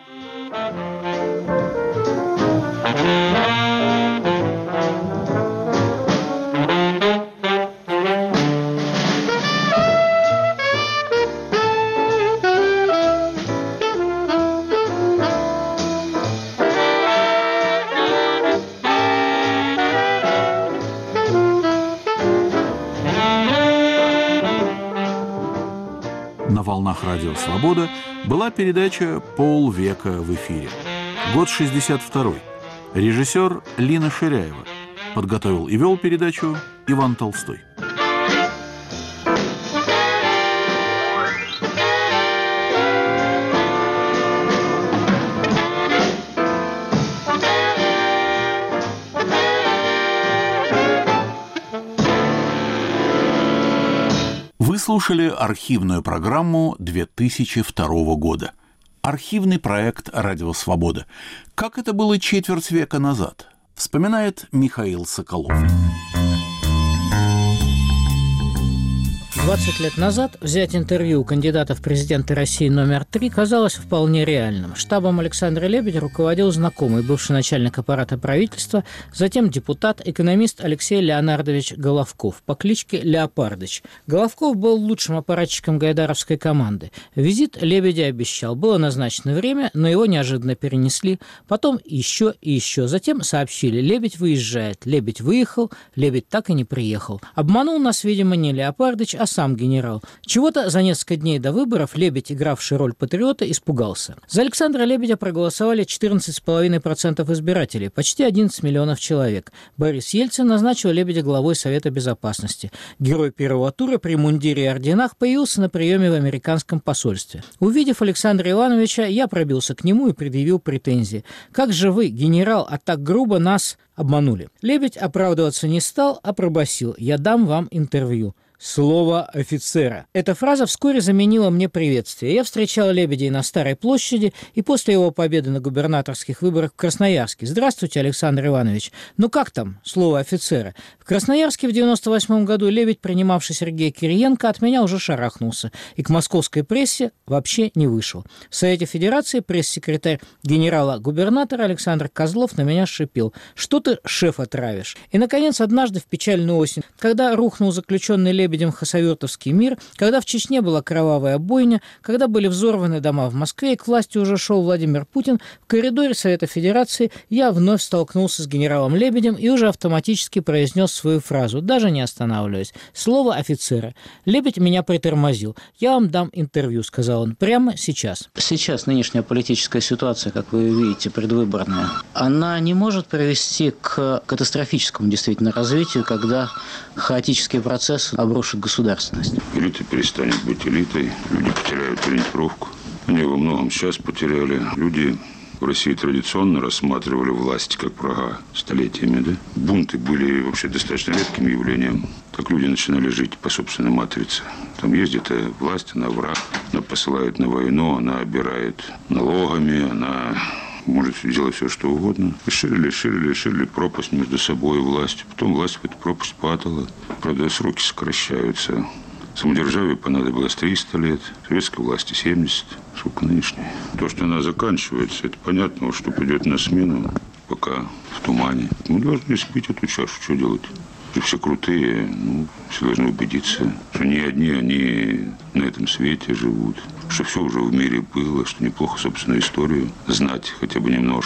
На волнах радио «Свобода» была передача «Полвека в эфире». Год шестьдесят второй. Режиссер Лина Ширяева. Подготовил и вел передачу Иван Толстой. Вы слушали архивную программу две тысячи второго года. Архивный проект «Радио Свобода». Как это было четверть века назад, вспоминает Михаил Соколов. двадцать лет назад взять интервью у кандидата в президенты России номер три казалось вполне реальным. Штабом Александра Лебедя руководил знакомый, бывший начальник аппарата правительства, затем депутат, экономист Алексей Леонардович Головков по кличке Леопардыч. Головков был лучшим аппаратчиком гайдаровской команды. Визит Лебедя обещал. Было назначено время, но его неожиданно перенесли. Потом еще и еще. Затем сообщили: Лебедь выезжает. Лебедь выехал, Лебедь так и не приехал. Обманул нас, видимо, не Леопардыч, а сам генерал. Чего-то за несколько дней до выборов Лебедь, игравший роль патриота, испугался. За Александра Лебедя проголосовали четырнадцать целых пять десятых процента избирателей, почти одиннадцать миллионов человек. Борис Ельцин назначил Лебедя главой Совета Безопасности. Герой первого тура при мундире и орденах появился на приеме в американском посольстве. Увидев Александра Ивановича, я пробился к нему и предъявил претензии. «Как же вы, генерал, а так грубо нас обманули?» Лебедь оправдываться не стал, а пробасил: «Я дам вам интервью». Слово офицера. Эта фраза вскоре заменила мне приветствие. Я встречал Лебедя на Старой площади и после его победы на губернаторских выборах в Красноярске. «Здравствуйте, Александр Иванович. Ну как там слово офицера?» В Красноярске в девяносто восьмом году Лебедь, принимавший Сергея Кириенко, от меня уже шарахнулся и к московской прессе вообще не вышел. В Совете Федерации пресс-секретарь генерала-губернатора Александр Козлов на меня шипел: «Что ты шефа травишь?» И, наконец, однажды в печальную осень, когда рухнул заключенный Лебедь Лебедем хасавюртовский мир, когда в Чечне была кровавая бойня, когда были взорваны дома в Москве и к власти уже шел Владимир Путин, в коридоре Совета Федерации я вновь столкнулся с генералом Лебедем и уже автоматически произнес свою фразу, даже не останавливаясь. Слово офицера. Лебедь меня притормозил. «Я вам дам интервью», — сказал он, — «прямо сейчас». Сейчас нынешняя политическая ситуация, как вы видите, предвыборная, она не может привести к катастрофическому действительно развитию, когда хаотический процесс обрушит государственность. Элита перестанет быть элитой, люди потеряют ориентировку. Они во многом сейчас потеряли. Люди в России традиционно рассматривали власть как врага столетиями. Да? Бунты были вообще достаточно редким явлением. Так люди начинали жить по собственной матрице. Там есть где-то власть, она враг, она посылает на войну, она обирает налогами, она может делать все, что угодно. Ширили, ширили, ширили пропасть между собой и властью. Потом власть в эту пропасть падала. Правда, сроки сокращаются. Самодержавию понадобилось триста лет, советской власти семьдесят. Сколько нынешней? То, что она заканчивается, это понятно, вот что придет на смену, пока в тумане. Мы должны спить эту чашу, что делать? Все крутые, ну, все должны убедиться, что не одни они на этом свете живут, что все уже в мире было, что неплохо собственную историю знать хотя бы немножко.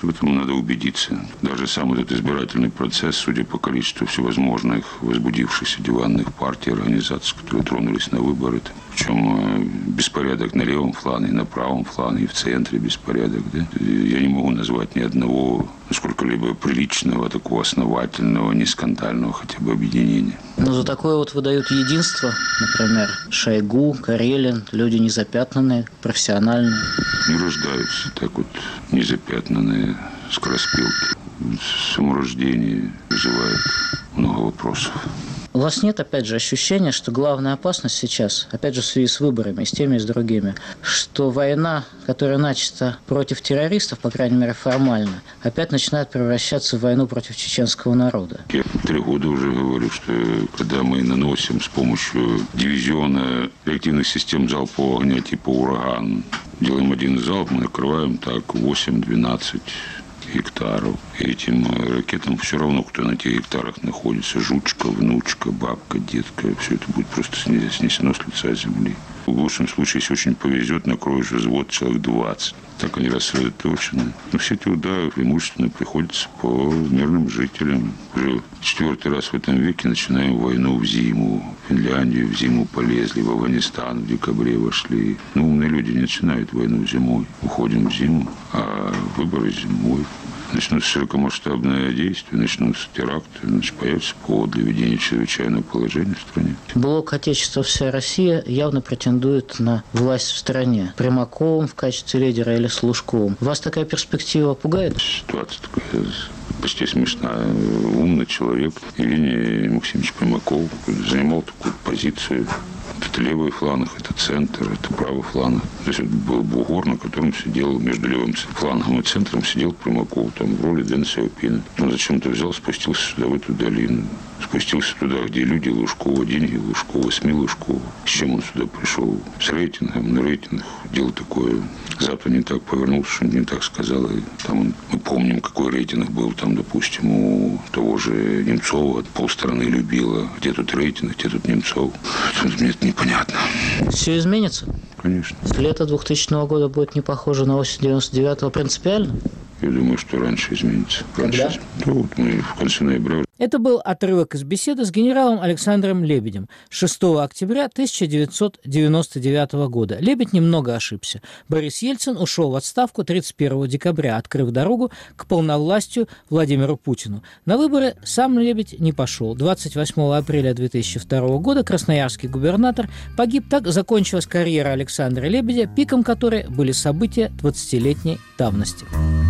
В этом надо убедиться. Даже сам этот избирательный процесс, судя по количеству всевозможных возбудившихся диванных партий, организаций, которые тронулись на выборы, причем беспорядок на левом фланге, на правом фланге, и в центре беспорядок. Да? Я не могу назвать ни одного сколько-либо приличного, такого основательного, не скандального хотя бы объединения. Но за такое вот выдают единство, например, Шойгу, Карелин, люди незапятнанные, профессиональные. Не рождаются так вот незапятнанные скороспелки. Саморождение вызывает много вопросов. У вас нет, опять же, ощущения, что главная опасность сейчас, опять же, в связи с выборами, и с теми, и с другими, что война, которая начата против террористов, по крайней мере, формально, опять начинает превращаться в войну против чеченского народа? Я три года уже говорю, что когда мы наносим с помощью дивизиона реактивных систем залпового огня типа «Ураган», делаем один залп, мы накрываем так восемь-двенадцать гектаров. И этим ракетам все равно, кто на этих гектарах находится. Жучка, внучка, бабка, детка. Все это будет просто снесено с лица земли. В лучшем случае, если очень повезет, накроешь взвод человек двадцать. Так они рассредоточены. Но все эти удары преимущественно приходятся по мирным жителям. Уже четвертый раз в этом веке начинаем войну в зиму. В Финляндию в зиму полезли, в Афганистан в декабре вошли. Но умные люди не начинают войну зимой. Уходим в зиму, а выборы зимой. Начнутся широкомасштабные действия, начнутся теракты, значит, появится повод для введения чрезвычайного положения в стране. Блок «Отечество, вся Россия» явно претендует на власть в стране. Примаковым в качестве лидера или с Лужковым. Вас такая перспектива пугает? Ситуация такая почти смешная. Умный человек Евгений Максимович Примаков занимал такую позицию. Это левый фланг, это центр, это правый фланг. То есть это был бугор, на котором сидел, между левым флангом и центром сидел Примаков, там в роли Дэн Сяопина. Он зачем-то взял, спустился сюда, в эту долину. Спустился туда, где люди Лужкова, деньги Лужкова, СМИ Лужкова. С чем он сюда пришел? С рейтингом, на рейтинг. Дело такое. Завтра не так повернулся, что не так сказал. И там мы помним, какой рейтинг был там, допустим, у того же Немцова. Полстраны любила. Где тут рейтинг, где тут Немцов? Мне это непонятно. Все изменится? Конечно. Лето двухтысячного года будет не похоже на осень девяносто девятого принципиально? Я думаю, что раньше изменится. Раньше. Когда? Ну, вот мы в конце ноября. Это был отрывок из беседы с генералом Александром Лебедем шестого октября тысяча девятьсот девяносто девятого года. Лебедь немного ошибся. Борис Ельцин ушел в отставку тридцать первого декабря, открыв дорогу к полновластию Владимиру Путину. На выборы сам Лебедь не пошел. двадцать восьмого апреля две тысячи второго года красноярский губернатор погиб. Так закончилась карьера Александра Лебедя, пиком которой были события двадцатилетней давности.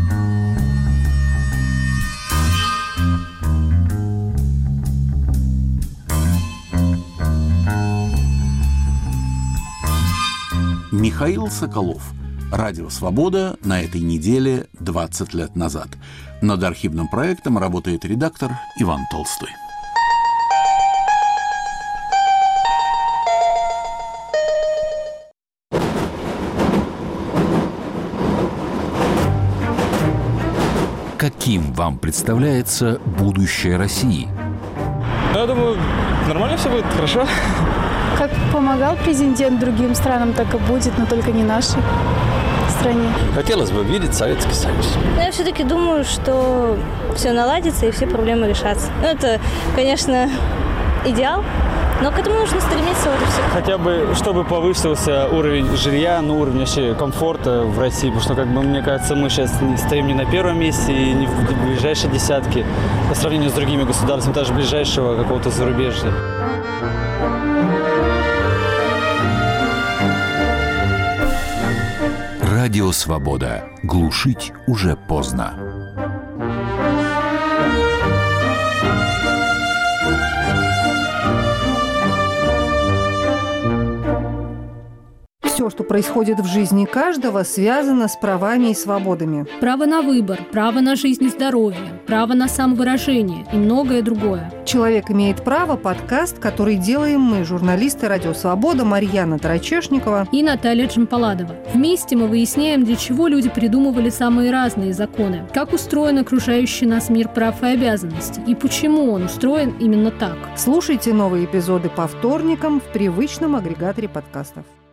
Михаил Соколов. Радио «Свобода» на этой неделе двадцать лет назад. Над архивным проектом работает редактор Иван Толстой. Каким вам представляется будущее России? Я думаю, нормально все будет, хорошо. Как помогал президент другим странам, так и будет, но только не нашей стране. Хотелось бы видеть Советский Союз. Я все-таки думаю, что все наладится и все проблемы решатся. Ну, это, конечно, идеал, но к этому нужно стремиться, вот и все. Хотя бы, чтобы повысился уровень жилья, ну, уровень вообще комфорта в России, потому что, как бы, мне кажется, мы сейчас не стоим не на первом месте и не в ближайшей десятке по сравнению с другими государствами, даже ближайшего какого-то зарубежья. Радио «Свобода». Глушить уже поздно. Все, что происходит в жизни каждого, связано с правами и свободами. Право на выбор, право на жизнь и здоровье, право на самовыражение и многое другое. «Человек имеет право» – подкаст, который делаем мы, журналисты «Радио Свобода» Марьяна Тарачешникова и Наталья Джампаладова. Вместе мы выясняем, для чего люди придумывали самые разные законы, как устроен окружающий нас мир прав и обязанностей, и почему он устроен именно так. Слушайте новые эпизоды по вторникам в привычном агрегаторе подкастов.